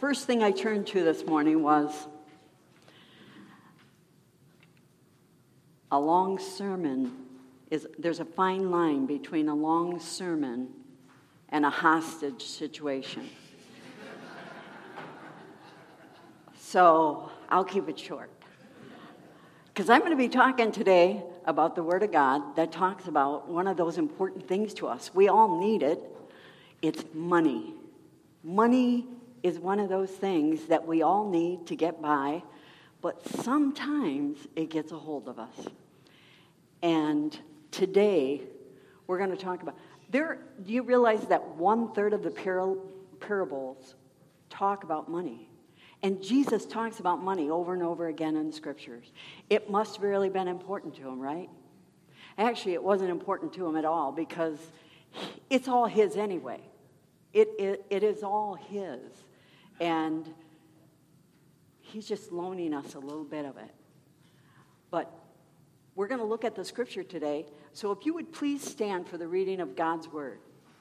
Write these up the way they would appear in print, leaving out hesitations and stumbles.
first thing I turned to this morning was a long sermon. There's a fine line between a long sermon and a hostage situation. So I'll keep it short. Because I'm going to be talking today about the Word of God that talks about one of those important things to us. We all need it. It's money. Money is one of those things that we all need to get by, but sometimes it gets a hold of us. And today, we're going to talk about... Do you realize that 1/3 of the parables talk about money? And Jesus talks about money over and over again in the Scriptures. It must have really been important to him, right? Actually, it wasn't important to him at all because it's all his anyway. It is all his. And he's just loaning us a little bit of it. But we're going to look at the Scripture today. So if you would please stand for the reading of God's Word.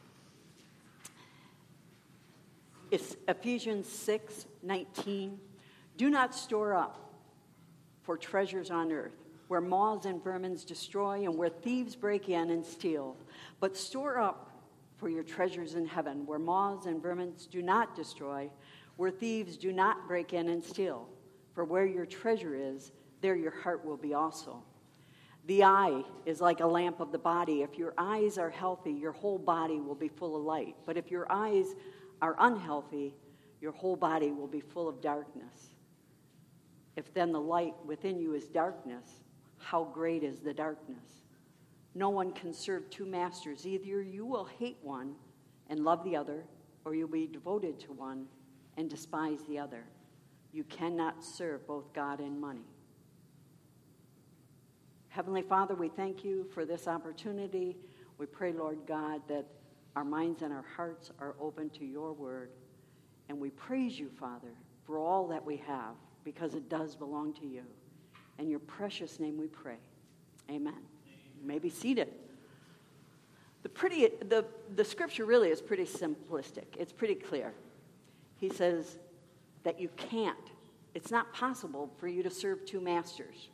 It's Ephesians 6:19. Do not store up for treasures on earth, where moths and vermin destroy and where thieves break in and steal. But store up for your treasures in heaven, where moths and vermin do not destroy, where thieves do not break in and steal. For where your treasure is, there your heart will be also. The eye is like a lamp of the body. If your eyes are healthy, your whole body will be full of light. But if your eyes are unhealthy, your whole body will be full of darkness. If then the light within you is darkness, how great is the darkness? No one can serve two masters. Either you will hate one and love the other, or you'll be devoted to one and despise the other. You cannot serve both God and money. Heavenly Father, we thank you for this opportunity. We pray, Lord God, that our minds and our hearts are open to your word. And we praise you, Father, for all that we have, because it does belong to you. In your precious name we pray. Amen. You may be seated. The scripture really is pretty simplistic. It's pretty clear. He says that you can't. It's not possible for you to serve two masters.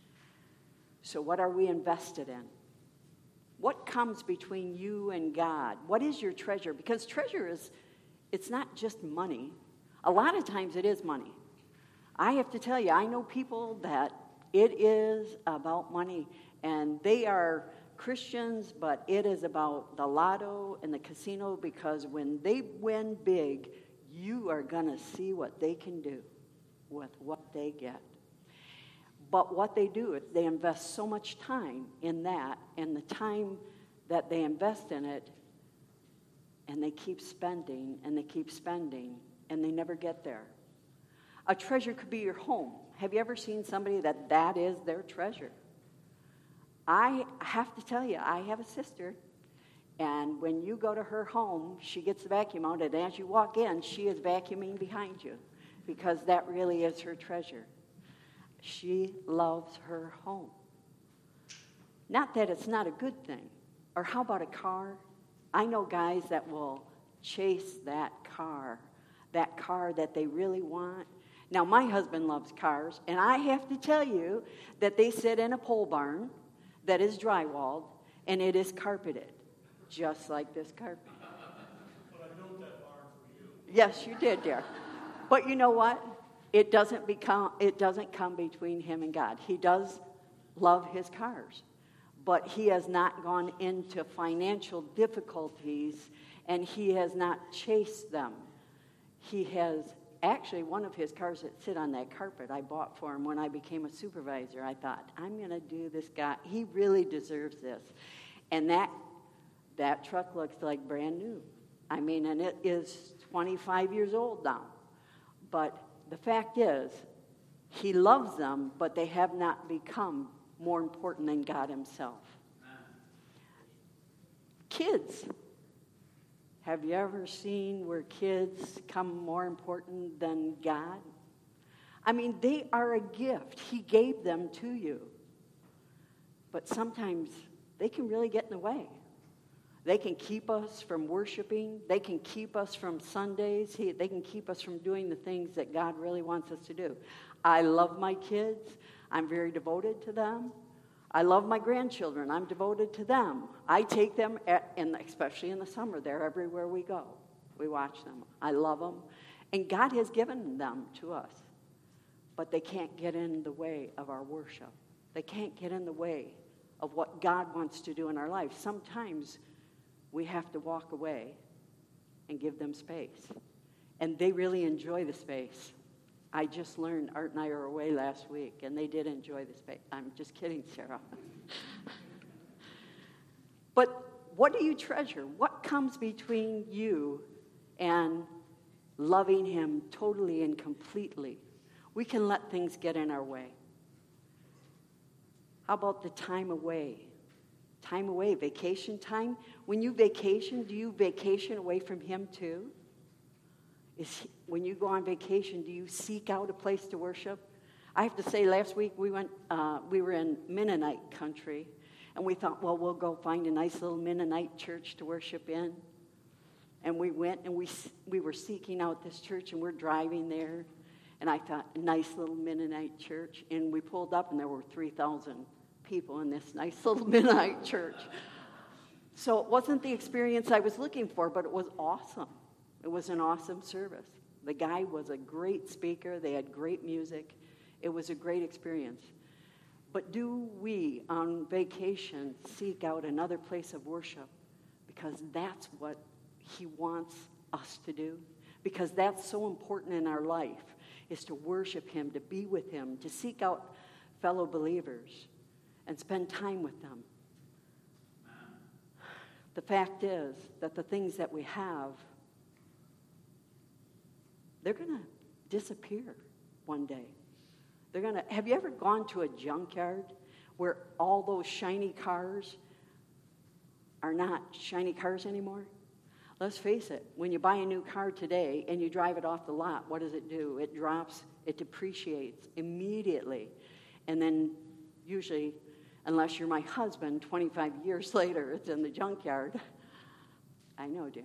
So what are we invested in? What comes between you and God? What is your treasure? Because treasure it's not just money. A lot of times it is money. I have to tell you, I know people that it is about money, and they are Christians, but it is about the lotto and the casino, because when they win big, you are going to see what they can do with what they get. But what they do is they invest so much time in that, and the time that they invest in it, and they keep spending, and they keep spending, and they never get there. A treasure could be your home. Have you ever seen somebody that is their treasure? I have to tell you, I have a sister, and when you go to her home, she gets the vacuum out, and as you walk in, she is vacuuming behind you, because that really is her treasure. She loves her home. Not that it's not a good thing. Or how about a car? I know guys that will chase that car that they really want. Now, my husband loves cars, and I have to tell you that they sit in a pole barn that is drywalled, and it is carpeted, just like this carpet. But I built that barn for you. Yes, you did, dear. But you know what? It doesn't come between him and God. He does love his cars, but he has not gone into financial difficulties, and he has not chased them. He has actually, one of his cars that sit on that carpet I bought for him when I became a supervisor. I thought, I'm going to do this guy. He really deserves this. And that truck looks like brand new. I mean, and it is 25 years old now. But the fact is, he loves them, but they have not become more important than God himself. Kids. Have you ever seen where kids come more important than God? I mean, they are a gift. He gave them to you. But sometimes they can really get in the way. They can keep us from worshiping. They can keep us from Sundays. They can keep us from doing the things that God really wants us to do. I love my kids. I'm very devoted to them. I love my grandchildren. I'm devoted to them. I take them, especially in the summer, they're everywhere we go. We watch them. I love them. And God has given them to us. But they can't get in the way of our worship. They can't get in the way of what God wants to do in our life. Sometimes we have to walk away and give them space. And they really enjoy the space. I just learned, Art and I were away last week, and they did enjoy the space. I'm just kidding, Sarah. But what do you treasure? What comes between you and loving him totally and completely? We can let things get in our way. How about the time away? Time away, vacation time. When you vacation, do you vacation away from him too? When you go on vacation, do you seek out a place to worship? I have to say, last week we were in Mennonite country, and we thought, well, we'll go find a nice little Mennonite church to worship in. And we went, and we were seeking out this church, and we're driving there. And I thought, a nice little Mennonite church. And we pulled up, and there were 3,000 people in this nice little Mennonite church. So it wasn't the experience I was looking for, but it was awesome. It was an awesome service. The guy was a great speaker. They had great music. It was a great experience. But do we, on vacation, seek out another place of worship? Because that's what he wants us to do. Because that's so important in our life, is to worship him, to be with him, to seek out fellow believers and spend time with them. The fact is that the things that we have, they're going to disappear one day. Have you ever gone to a junkyard where all those shiny cars are not shiny cars anymore? Let's face it, when you buy a new car today and you drive it off the lot, what does it do? It drops, it depreciates immediately. And then usually, unless you're my husband, 25 years later, it's in the junkyard. I know, dear.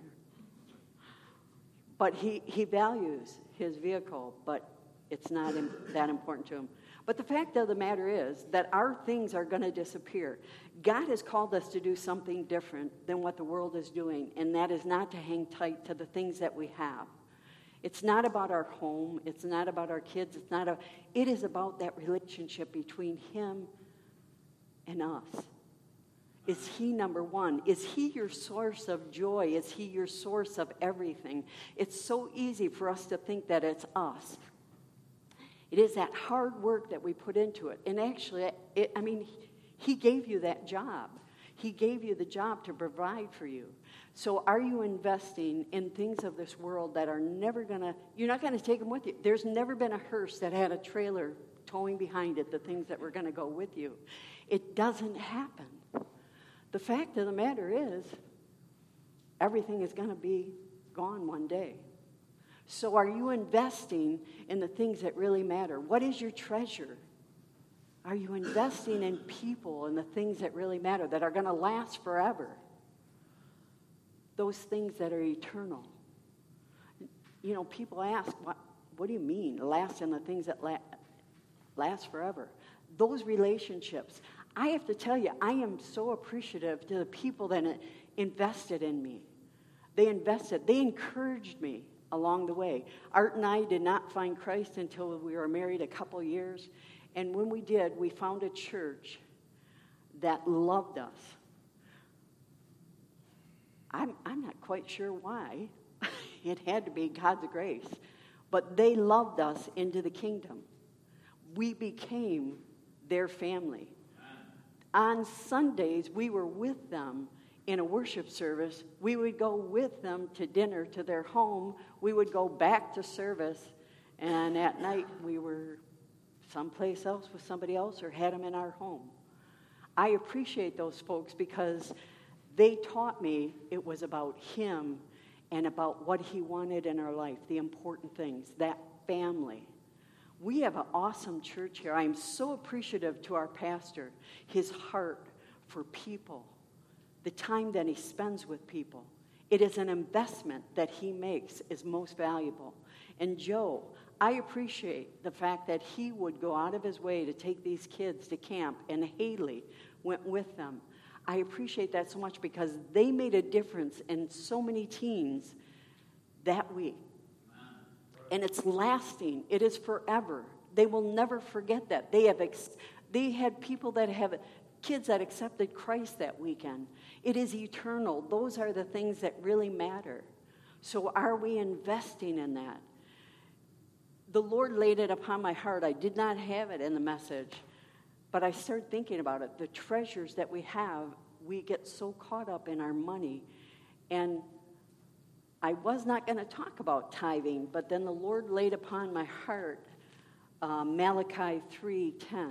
But he values his vehicle, but it's not that important to him. But the fact of the matter is that our things are going to disappear. God has called us to do something different than what the world is doing, and that is not to hang tight to the things that we have. It's not about our home. It's not about our kids. It is about that relationship between him and us. Is he number one? Is he your source of joy? Is he your source of everything? It's so easy for us to think that it's us. It is that hard work that we put into it. And actually, he gave you that job. He gave you the job to provide for you. So are you investing in things of this world that are you're not going to take them with you. There's never been a hearse that had a trailer towing behind it the things that were going to go with you. It doesn't happen. The fact of the matter is, everything is going to be gone one day. So are you investing in the things that really matter? What is your treasure? Are you investing in people and the things that really matter, that are going to last forever? Those things that are eternal. You know, people ask, what do you mean, last in the things that last forever? Those relationships. I have to tell you, I am so appreciative to the people that invested in me. They encouraged me along the way. Art and I did not find Christ until we were married a couple years. And when we did, we found a church that loved us. I'm not quite sure why. It had to be God's grace. But they loved us into the kingdom. We became their family. On Sundays, we were with them in a worship service. We would go with them to dinner to their home. We would go back to service. And at night, we were someplace else with somebody else or had them in our home. I appreciate those folks because they taught me it was about him and about what he wanted in our life, the important things, that family. We have an awesome church here. I am so appreciative to our pastor, his heart for people the time that he spends with people. It is an investment that he makes is most valuable. And Joe, I appreciate the fact that he would go out of his way to take these kids to camp, and Haley went with them. I appreciate that so much because they made a difference in so many teens that week. And it's lasting. It is forever. They will never forget that. They had people that have kids that accepted Christ that weekend. It is eternal. Those are the things that really matter. So are we investing in that? The Lord laid it upon my heart. I did not have it in the message, but I started thinking about it. The treasures that we have, we get so caught up in our money. And I was not going to talk about tithing, but then the Lord laid upon my heart Malachi 3:10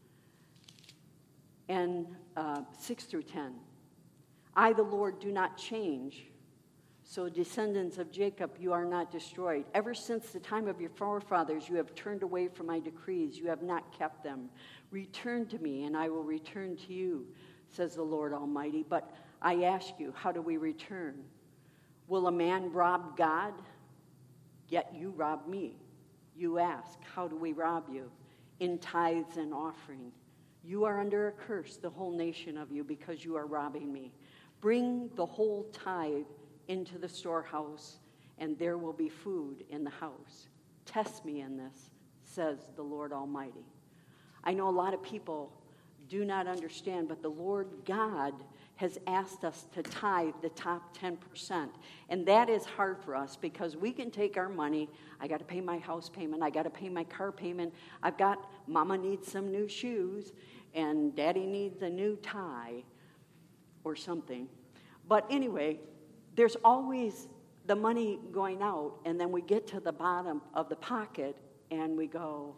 and 6 through 10. I, the Lord, do not change. So, descendants of Jacob, you are not destroyed. Ever since the time of your forefathers, you have turned away from my decrees. You have not kept them. Return to me, and I will return to you, says the Lord Almighty. But I ask you, how do we return? Will a man rob God? Yet you rob me. You ask, how do we rob you? In tithes and offering. You are under a curse, the whole nation of you, because you are robbing me. Bring the whole tithe into the storehouse, and there will be food in the house. Test me in this, says the Lord Almighty. I know a lot of people do not understand, but the Lord God has asked us to tithe the top 10%. And that is hard for us because we can take our money. I got to pay my house payment. I got to pay my car payment. Mama needs some new shoes, and Daddy needs a new tie or something. But anyway, there's always the money going out, and then we get to the bottom of the pocket, and we go,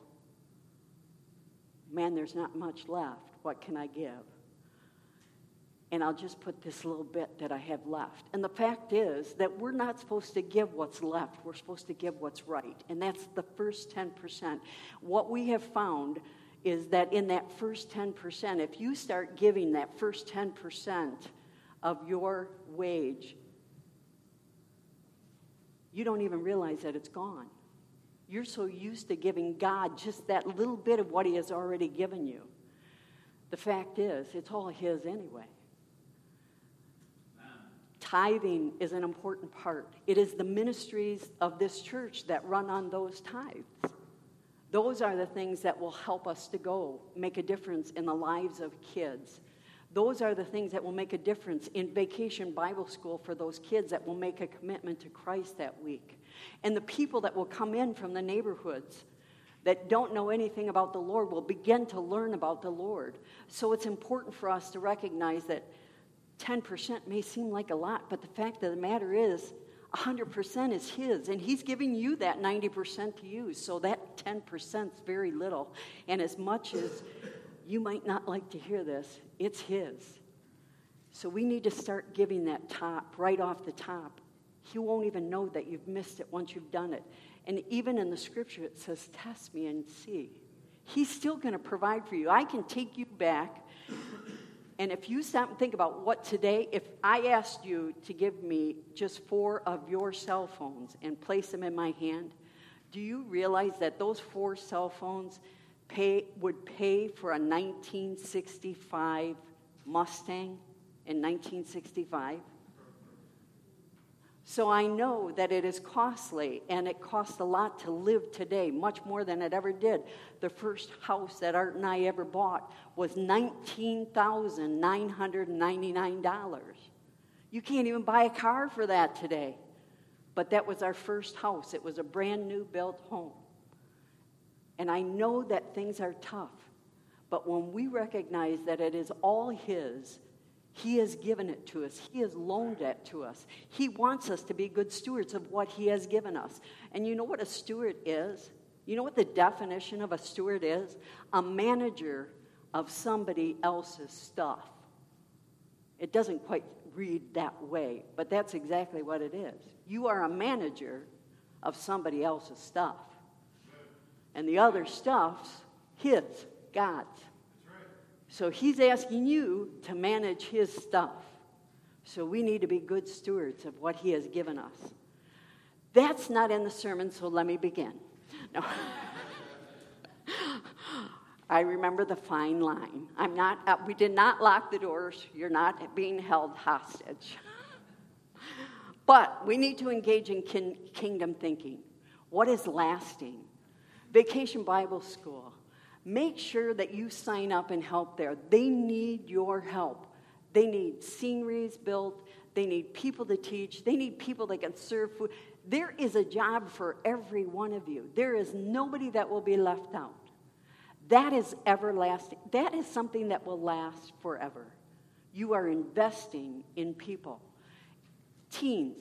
man, there's not much left. What can I give? And I'll just put this little bit that I have left. And the fact is that we're not supposed to give what's left. We're supposed to give what's right. And that's the first 10%. What we have found is that in that first 10%, if you start giving that first 10% of your wage, you don't even realize that it's gone. You're so used to giving God just that little bit of what he has already given you. The fact is, it's all his anyway. Tithing is an important part. It is the ministries of this church that run on those tithes. Those are the things that will help us to go make a difference in the lives of kids. Those are the things that will make a difference in Vacation Bible School for those kids that will make a commitment to Christ that week. And the people that will come in from the neighborhoods that don't know anything about the Lord will begin to learn about the Lord. So it's important for us to recognize that 10% may seem like a lot, but the fact of the matter is 100% is his, and he's giving you that 90% to use. So that 10% is very little. And as much as you might not like to hear this, it's his. So we need to start giving that top right off the top. He won't even know that you've missed it once you've done it. And even in the scripture, it says, test me and see. He's still going to provide for you. I can take you back. And if you stop and think about what today, if I asked you to give me just 4 of your cell phones and place them in my hand, do you realize that those 4 cell phones would pay for a 1965 Mustang in 1965? So I know that it is costly, and it costs a lot to live today, much more than it ever did. The first house that Art and I ever bought was $19,999. You can't even buy a car for that today. But that was our first house. It was a brand new built home. And I know that things are tough, but when we recognize that it is all his, he has given it to us. He has loaned it to us. He wants us to be good stewards of what he has given us. And you know what a steward is? You know what the definition of a steward is? A manager of somebody else's stuff. It doesn't quite read that way, but that's exactly what it is. You are a manager of somebody else's stuff. And the other stuff's his, God's. So he's asking you to manage his stuff. So we need to be good stewards of what he has given us. That's not in the sermon, so let me begin. No. I remember the fine line. We did not lock the doors. You're not being held hostage. But we need to engage in kingdom thinking. What is lasting? Vacation Bible School. Make sure that you sign up and help there. They need your help. They need sceneries built. They need people to teach. They need people that can serve food. There is a job for every one of you. There is nobody that will be left out. That is everlasting. That is something that will last forever. You are investing in people. Teens.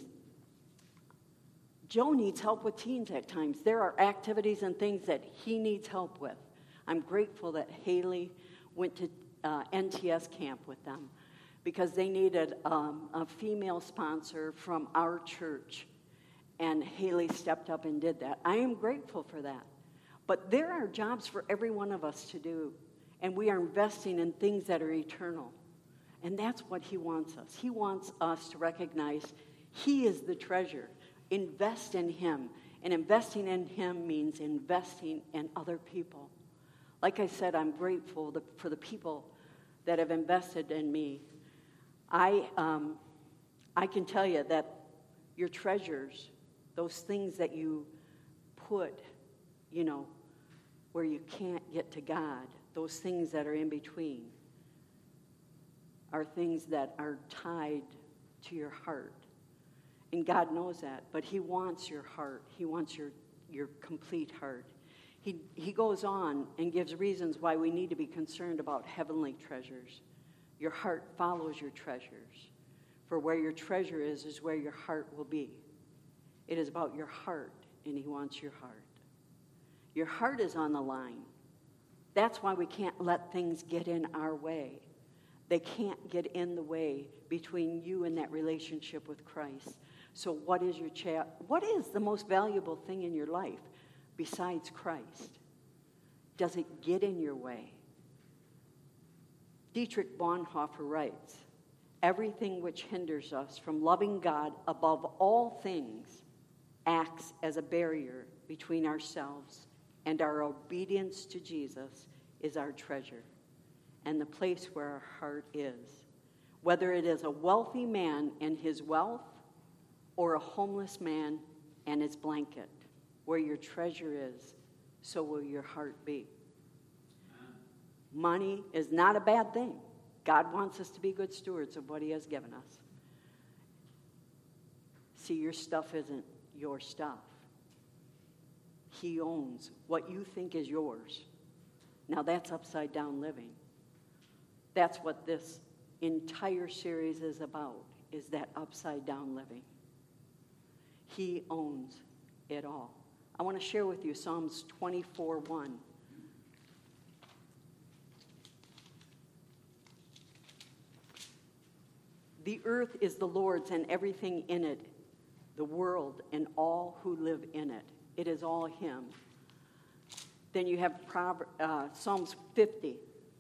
Joe needs help with teens at times. There are activities and things that he needs help with. I'm grateful that Haley went to NTS camp with them because they needed a female sponsor from our church, and Haley stepped up and did that. I am grateful for that. But there are jobs for every one of us to do, and we are investing in things that are eternal. And that's what he wants us. He wants us to recognize he is the treasure. Invest in him. And investing in him means investing in other people. Like I said, I'm grateful for the people that have invested in me. I can tell you that your treasures, those things that you put, where you can't get to God, those things that are in between, are things that are tied to your heart. And God knows that, but he wants your heart. He wants your complete heart. He goes on and gives reasons why we need to be concerned about heavenly treasures. Your heart follows your treasures. For where your treasure is where your heart will be. It is about your heart, and he wants your heart. Your heart is on the line. That's why we can't let things get in our way. They can't get in the way between you and that relationship with Christ. So what is what is the most valuable thing in your life besides Christ? Does it get in your way? Dietrich Bonhoeffer writes, everything which hinders us from loving God above all things acts as a barrier between ourselves and our obedience to Jesus is our treasure and the place where our heart is. Whether it is a wealthy man and his wealth or a homeless man and his blanket, where your treasure is, so will your heart be. Money is not a bad thing. God wants us to be good stewards of what he has given us. See, your stuff isn't your stuff. He owns what you think is yours. Now that's upside down living. That's what this entire series is about, is that upside down living. He owns it all. I want to share with you Psalms 24:1. The earth is the Lord's and everything in it, the world and all who live in it. It is all him. Then you have Psalms 50,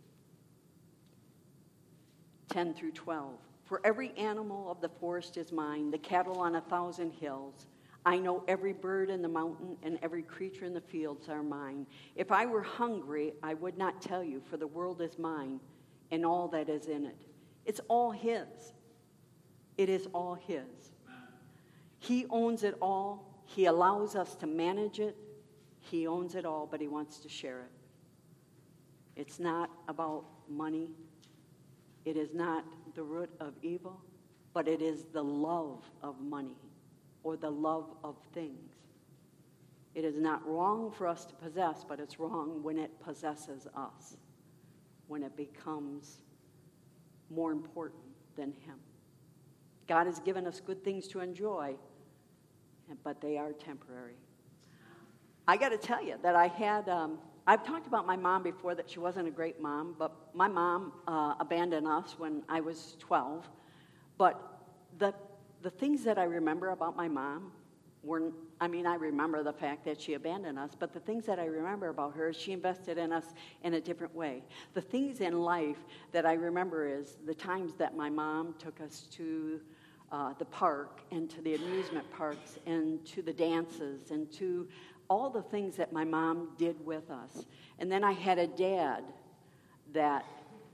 10 through 12. For every animal of the forest is mine, the cattle on 1,000 hills. I know every bird in the mountain and every creature in the fields are mine. If I were hungry, I would not tell you, for the world is mine and all that is in it. It's all his. It is all his. He owns it all. He allows us to manage it. He owns it all, but he wants to share it. It's not about money. It is not the root of evil, but it is the love of money or the love of things. It is not wrong for us to possess, but it's wrong when it possesses us, when it becomes more important than him. God has given us good things to enjoy, but they are temporary. I got to tell you that I've talked about my mom before, that she wasn't a great mom, but my mom abandoned us when I was 12. But the things that I remember about my mom I remember the fact that she abandoned us, but the things that I remember about her is she invested in us in a different way. The things in life that I remember is the times that my mom took us to the park and to the amusement parks and to the dances and to all the things that my mom did with us. And then I had a dad that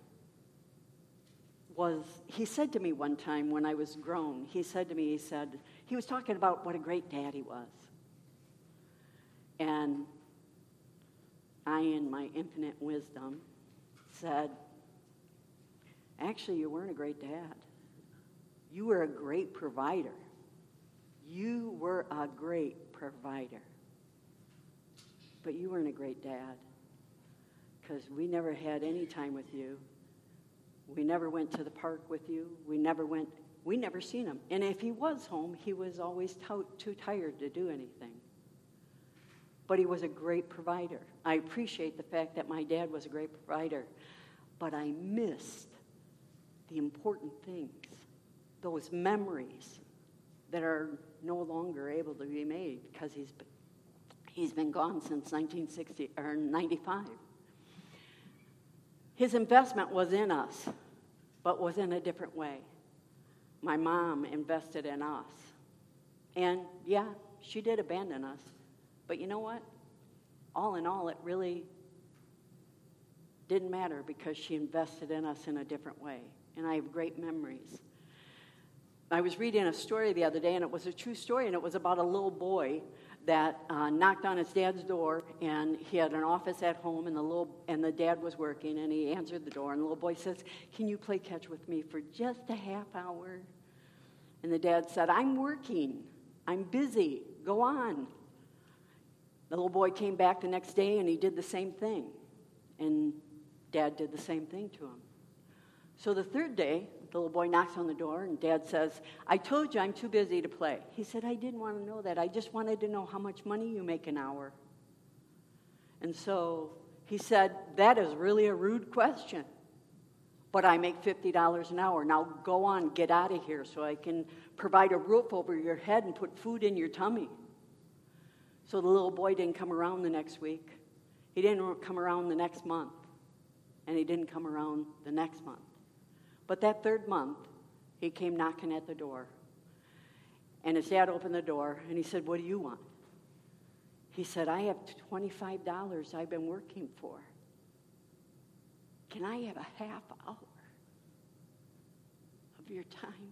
he said to me one time when I was grown, he was talking about what a great dad he was. And I, in my infinite wisdom, said, actually, you weren't a great dad. You were a great provider. You were a great provider. But you weren't a great dad, because we never had any time with you. We never went to the park with you. We never seen him. And if he was home, he was always too tired to do anything. But he was a great provider. I appreciate the fact that my dad was a great provider, but I missed the important things, those memories that are no longer able to be made because he's been gone since 95. His investment was in us, but was in a different way. My mom invested in us. And yeah, she did abandon us. But you know what? All in all, it really didn't matter because she invested in us in a different way. And I have great memories. I was reading a story the other day, and it was a true story, and it was about a little boy that knocked on his dad's door, and he had an office at home, and the dad was working, and he answered the door, and the little boy says, "Can you play catch with me for just a half hour?" And the dad said, "I'm working. I'm busy. Go on." The little boy came back the next day, and he did the same thing, and Dad did the same thing to him. So the third day, the little boy knocks on the door, and Dad says, "I told you I'm too busy to play." He said, "I didn't want to know that. I just wanted to know how much money you make an hour." And so he said, "That is really a rude question, but I make $50 an hour. Now go on, get out of here so I can provide a roof over your head and put food in your tummy." So the little boy didn't come around the next week. He didn't come around the next month. And he didn't come around the next month. But that third month, he came knocking at the door. And his dad opened the door, and he said, "What do you want?" He said, "I have $25 I've been working for. Can I have a half hour of your time?"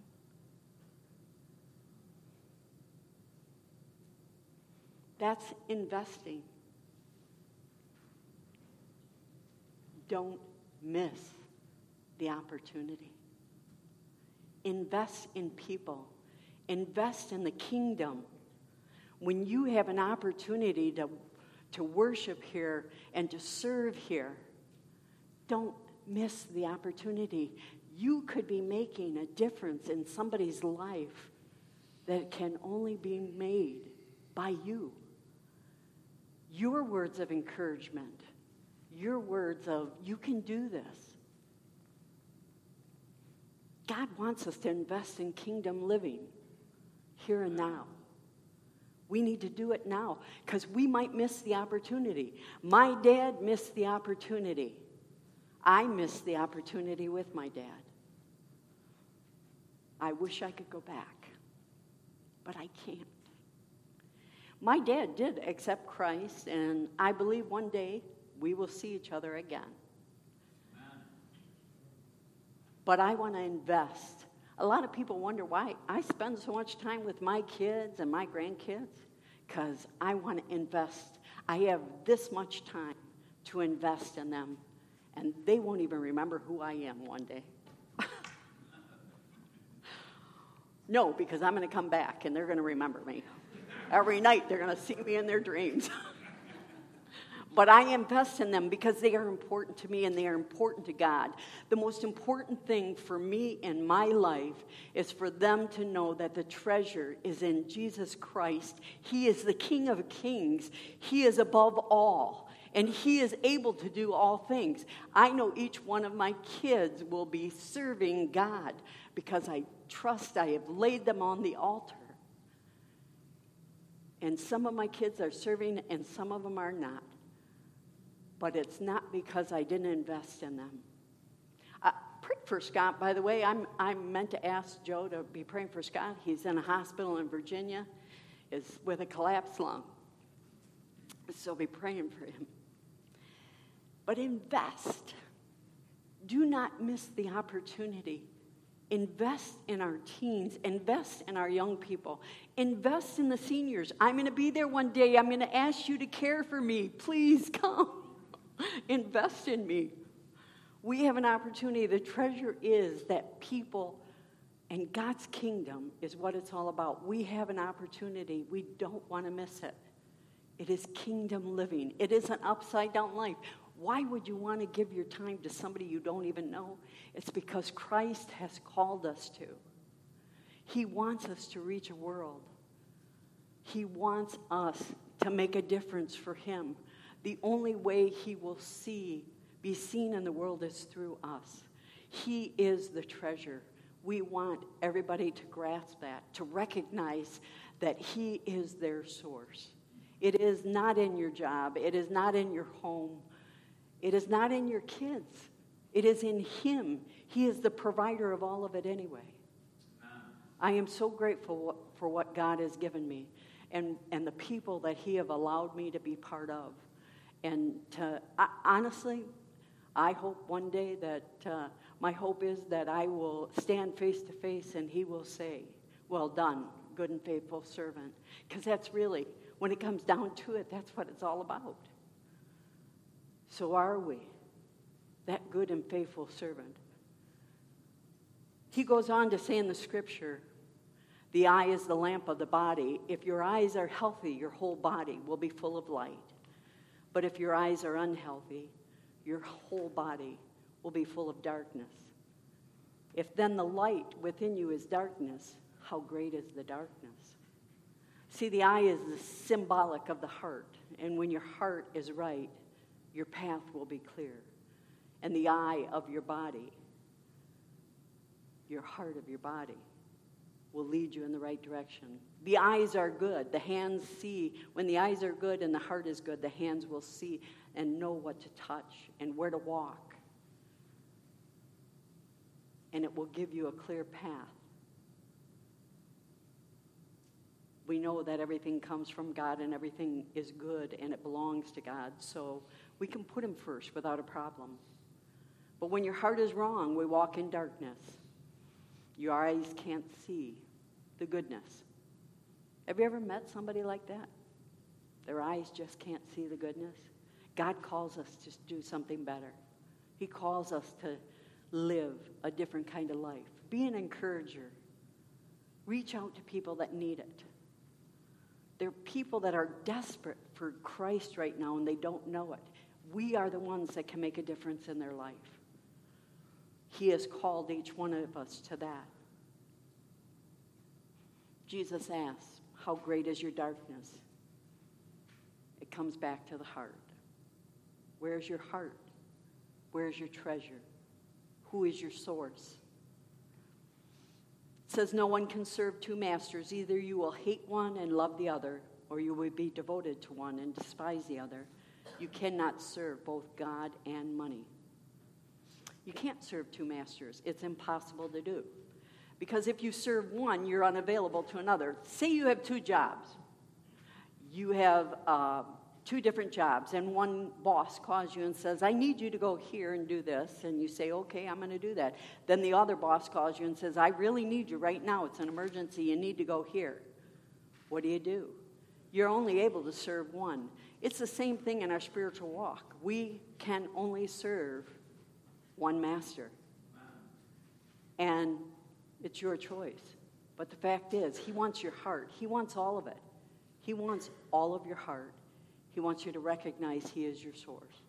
That's investing. Don't miss the opportunity. Invest in people. Invest in the kingdom. When you have an opportunity to worship here and to serve here, don't miss the opportunity. You could be making a difference in somebody's life that can only be made by you. Your words of encouragement, your words of, "You can do this." God wants us to invest in kingdom living here and now. We need to do it now because we might miss the opportunity. My dad missed the opportunity. I missed the opportunity with my dad. I wish I could go back, but I can't. My dad did accept Christ, and I believe one day we will see each other again. Amen. But I want to invest. A lot of people wonder why I spend so much time with my kids and my grandkids, because I want to invest. I have this much time to invest in them, and they won't even remember who I am one day. No, because I'm going to come back, and they're going to remember me. Every night they're going to see me in their dreams. But I invest in them because they are important to me and they are important to God. The most important thing for me in my life is for them to know that the treasure is in Jesus Christ. He is the King of Kings. He is above all. And He is able to do all things. I know each one of my kids will be serving God because I trust I have laid them on the altar. And some of my kids are serving and some of them are not. But it's not because I didn't invest in them. Pray for Scott, by the way. I'm meant to ask Joe to be praying for Scott. He's in a hospital in Virginia, is with a collapsed lung. So be praying for him. But invest. Do not miss the opportunity. Invest in our teens. Invest in our young people. Invest in the seniors. I'm going to be there one day. I'm going to ask you to care for me. Please come. Invest in me. We have an opportunity. The treasure is that people and God's kingdom is what it's all about. We have an opportunity. We don't want to miss it. It is kingdom living. It is an upside down life. Why would you want to give your time to somebody you don't even know? It's because Christ has called us to. He wants us to reach a world. He wants us to make a difference for him. The only way he will be seen in the world is through us. He is the treasure. We want everybody to grasp that, to recognize that he is their source. It is not in your job. It is not in your home. It is not in your kids. It is in him. He is the provider of all of it anyway. I am so grateful for what God has given me and the people that he have allowed me to be part of. And honestly, I hope one day that my hope is that I will stand face to face and he will say, well done, good and faithful servant. Because that's really, when it comes down to it, that's what it's all about. So are we that good and faithful servant? He goes on to say in the scripture, the eye is the lamp of the body. If your eyes are healthy, your whole body will be full of light. But if your eyes are unhealthy, your whole body will be full of darkness. If then the light within you is darkness, how great is the darkness? See, the eye is the symbolic of the heart. And when your heart is right, your path will be clear. And the eye of your body, your heart of your body, will lead you in the right direction. The eyes are good. The hands see. When the eyes are good and the heart is good, the hands will see and know what to touch and where to walk. And it will give you a clear path. We know that everything comes from God and everything is good and it belongs to God. So we can put him first without a problem. But when your heart is wrong, we walk in darkness. Your eyes can't see the goodness. Have you ever met somebody like that? Their eyes just can't see the goodness. God calls us to do something better. He calls us to live a different kind of life. Be an encourager. Reach out to people that need it. There are people that are desperate for Christ right now and they don't know it. We are the ones that can make a difference in their life. He has called each one of us to that. Jesus asks, how great is your darkness? It comes back to the heart. Where's your heart? Where's your treasure? Who is your source? It says no one can serve two masters. Either you will hate one and love the other, or you will be devoted to one and despise the other. You cannot serve both God and money. You can't serve two masters. It's impossible to do. Because if you serve one, you're unavailable to another. Say you have two jobs. You have two different jobs, and one boss calls you and says, I need you to go here and do this. And you say, okay, I'm going to do that. Then the other boss calls you and says, I really need you right now. It's an emergency. You need to go here. What do? You're only able to serve one. It's the same thing in our spiritual walk. We can only serve one master. And it's your choice. But the fact is, he wants your heart. He wants all of it. He wants all of your heart. He wants you to recognize he is your source.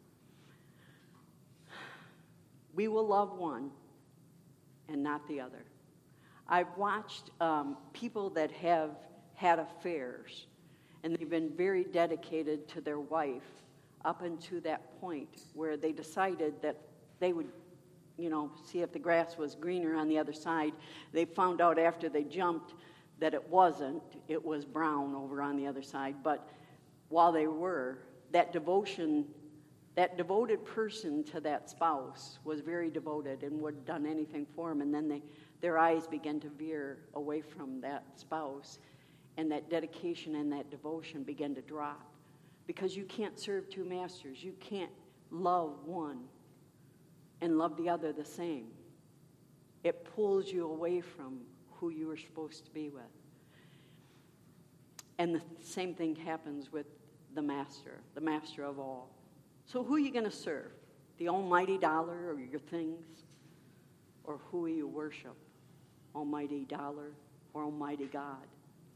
We will love one and not the other. I've watched people that have had affairs, and they've been very dedicated to their wife up until that point where they decided that they would, see if the grass was greener on the other side. They found out after they jumped that it wasn't. It was brown over on the other side. But while they were, that devoted person to that spouse was very devoted and would have done anything for him. And then their eyes began to veer away from that spouse, and that dedication and that devotion began to drop. Because you can't serve two masters. You can't love one and love the other the same. It pulls you away from who you were supposed to be with. And the same thing happens with the master of all. So who are you going to serve? The almighty dollar or your things? Or who will you worship? Almighty dollar or almighty God?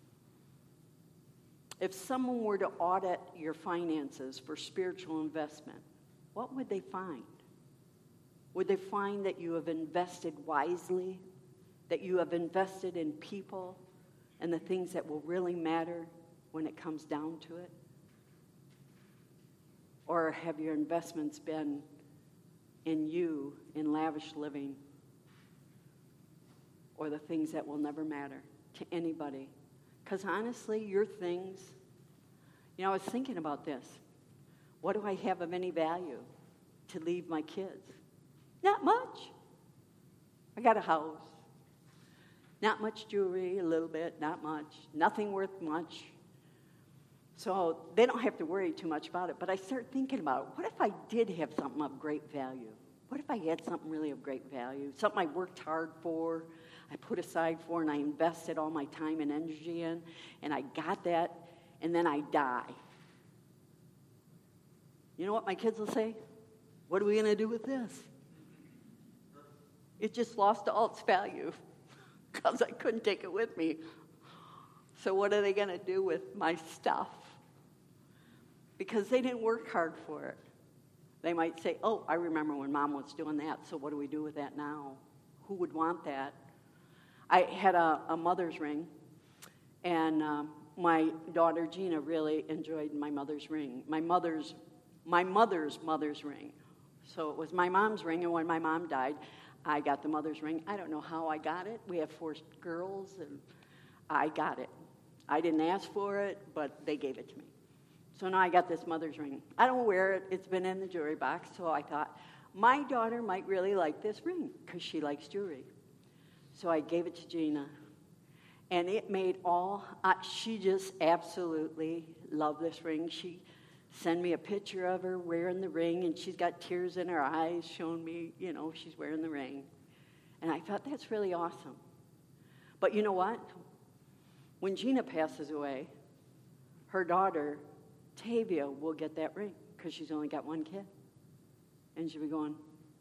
If someone were to audit your finances for spiritual investment, what would they find? Would they find that you have invested wisely, that you have invested in people and the things that will really matter when it comes down to it? Or have your investments been in you, in lavish living, or the things that will never matter to anybody? Because honestly, your things, I was thinking about this. What do I have of any value to leave my kids? Not much. I got a house. Not much jewelry, a little bit, not much. Nothing worth much. So they don't have to worry too much about it. But I start thinking about, what if I did have something of great value? What if I had something really of great value? Something I worked hard for, I put aside for, and I invested all my time and energy in, and I got that, and then I die. You know what my kids will say? What are we going to do with this? It just lost all its value because I couldn't take it with me. So what are they going to do with my stuff? Because they didn't work hard for it. They might say, oh, I remember when Mom was doing that, so what do we do with that now? Who would want that? I had a mother's ring, and my daughter Gina really enjoyed my mother's ring. My mother's ring. So it was my mom's ring, and when my mom died, I got the mother's ring. I don't know how I got it. We have 4 girls, and I got it. I didn't ask for it, but they gave it to me. So now I got this mother's ring. I don't wear it. It's been in the jewelry box, so I thought, my daughter might really like this ring because she likes jewelry. So I gave it to Gina, and it made she just absolutely loved this ring. She sent me a picture of her wearing the ring, and she's got tears in her eyes showing me, she's wearing the ring. And I thought, that's really awesome. But you know what? When Gina passes away, her daughter, Tavia, will get that ring because she's only got one kid. And she'll be going,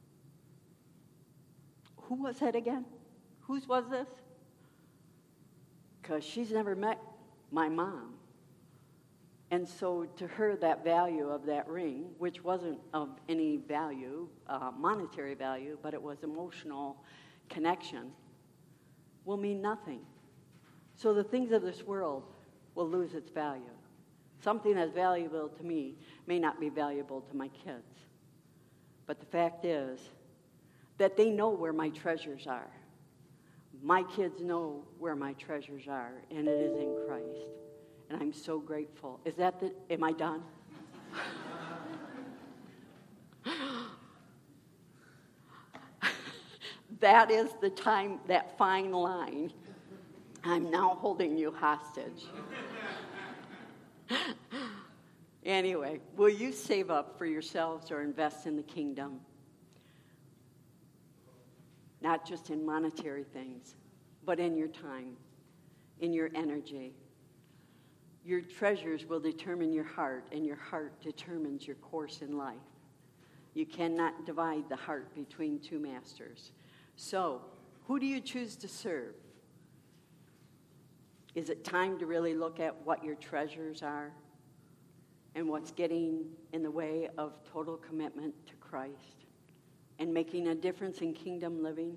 who was that again? Whose was this? Because she's never met my mom. And so to her, that value of that ring, which wasn't of any value, monetary value, but it was emotional connection, will mean nothing. So the things of this world will lose its value. Something that's valuable to me may not be valuable to my kids. But the fact is that they know where my treasures are. My kids know where my treasures are, and it is in Christ. And I'm so grateful. Am I done? That is the time, that fine line. I'm now holding you hostage. Anyway, will you save up for yourselves or invest in the kingdom? Not just in monetary things, but in your time, in your energy. Your treasures will determine your heart, and your heart determines your course in life. You cannot divide the heart between 2 masters. So, who do you choose to serve? Is it time to really look at what your treasures are and what's getting in the way of total commitment to Christ and making a difference in kingdom living?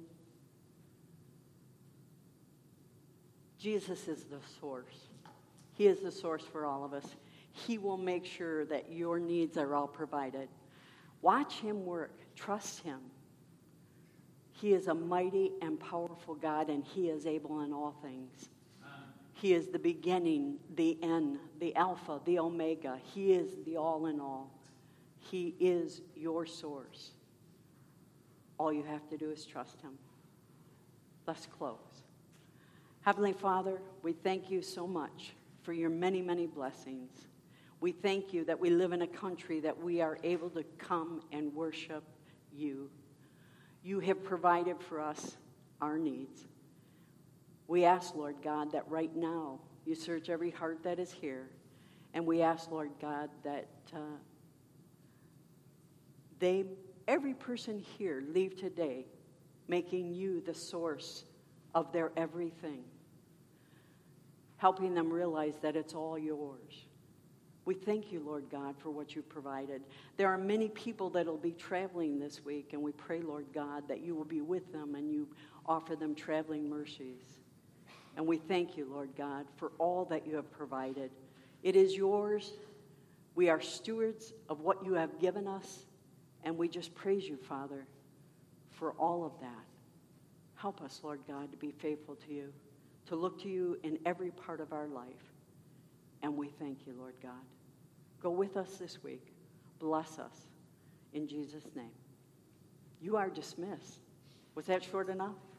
Jesus is the source. He is the source for all of us. He will make sure that your needs are all provided. Watch him work. Trust him. He is a mighty and powerful God, and he is able in all things. He is the beginning, the end, the Alpha, the Omega. He is the all in all. He is your source. All you have to do is trust him. Let's close. Heavenly Father, we thank you so much for your many, many blessings. We thank you that we live in a country that we are able to come and worship you. You have provided for us our needs. We ask, Lord God, that right now you search every heart that is here. And we ask, Lord God, that every person here leave today making you the source of their everything, helping them realize that it's all yours. We thank you, Lord God, for what you've provided. There are many people that will be traveling this week, and we pray, Lord God, that you will be with them and you offer them traveling mercies. And we thank you, Lord God, for all that you have provided. It is yours. We are stewards of what you have given us, and we just praise you, Father, for all of that. Help us, Lord God, to be faithful to you, to look to you in every part of our life. And we thank you, Lord God. Go with us this week. Bless us. In Jesus' name. You are dismissed. Was that short enough?